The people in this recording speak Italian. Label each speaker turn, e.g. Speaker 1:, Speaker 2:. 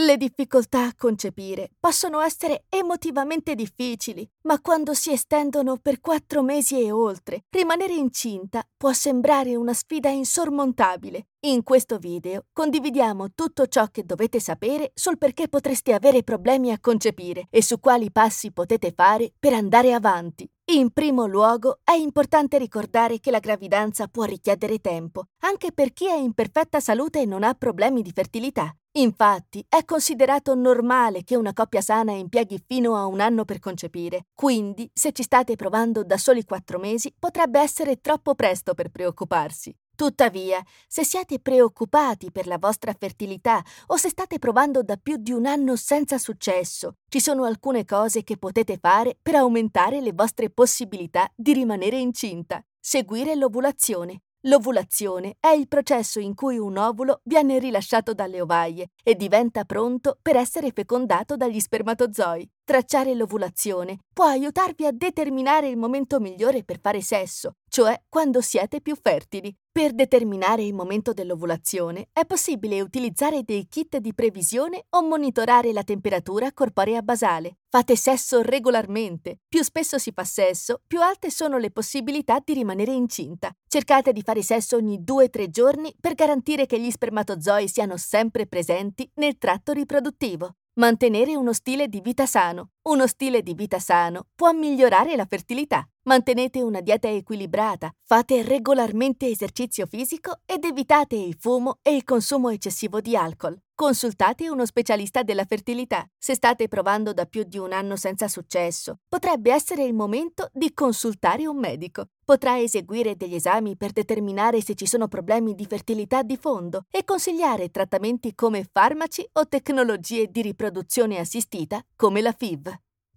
Speaker 1: Le difficoltà a concepire possono essere emotivamente difficili, ma quando si estendono per 4 mesi e oltre, rimanere incinta può sembrare una sfida insormontabile. In questo video condividiamo tutto ciò che dovete sapere sul perché potreste avere problemi a concepire e su quali passi potete fare per andare avanti. In primo luogo, è importante ricordare che la gravidanza può richiedere tempo, anche per chi è in perfetta salute e non ha problemi di fertilità. Infatti, è considerato normale che una coppia sana impieghi fino a 1 anno per concepire, quindi se ci state provando da soli 4 mesi potrebbe essere troppo presto per preoccuparsi. Tuttavia, se siete preoccupati per la vostra fertilità o se state provando da più di 1 anno senza successo, ci sono alcune cose che potete fare per aumentare le vostre possibilità di rimanere incinta. Seguire l'ovulazione. L'ovulazione è il processo in cui un ovulo viene rilasciato dalle ovaie e diventa pronto per essere fecondato dagli spermatozoi. Tracciare l'ovulazione può aiutarvi a determinare il momento migliore per fare sesso, cioè quando siete più fertili. Per determinare il momento dell'ovulazione è possibile utilizzare dei kit di previsione o monitorare la temperatura corporea basale. Fate sesso regolarmente. Più spesso si fa sesso, più alte sono le possibilità di rimanere incinta. Cercate di fare sesso ogni 2-3 giorni per garantire che gli spermatozoi siano sempre presenti nel tratto riproduttivo. Mantenere uno stile di vita sano. Uno stile di vita sano può migliorare la fertilità. Mantenete una dieta equilibrata, fate regolarmente esercizio fisico ed evitate il fumo e il consumo eccessivo di alcol. Consultate uno specialista della fertilità. Se state provando da più di 1 anno senza successo, potrebbe essere il momento di consultare un medico. Potrà eseguire degli esami per determinare se ci sono problemi di fertilità di fondo e consigliare trattamenti come farmaci o tecnologie di riproduzione assistita come la FIV.